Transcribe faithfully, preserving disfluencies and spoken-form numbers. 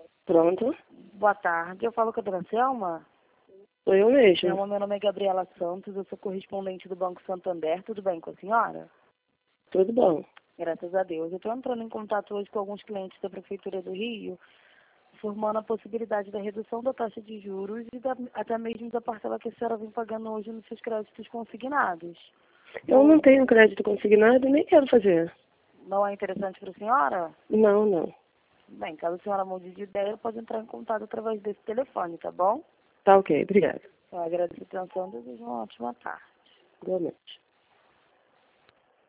Pronto. Boa tarde, eu falo com a dona Selma. Sou eu mesmo. Selma, meu nome é Gabriela Santos, eu sou correspondente do Banco Santander. Tudo bem com a senhora? Tudo bom. Graças a Deus. Eu estou entrando em contato hoje com alguns clientes da Prefeitura do Rio, informando a possibilidade da redução da taxa de juros e da, até mesmo da parcela que a senhora vem pagando hoje nos seus créditos consignados. Eu não tenho crédito consignado e nem quero fazer. Não é interessante para a senhora? Não, não. Bem, caso a senhora mude de ideia, pode entrar em contato através desse telefone, tá bom? Tá ok, obrigada. Eu agradeço a atenção e desejo uma ótima tarde. Boa noite.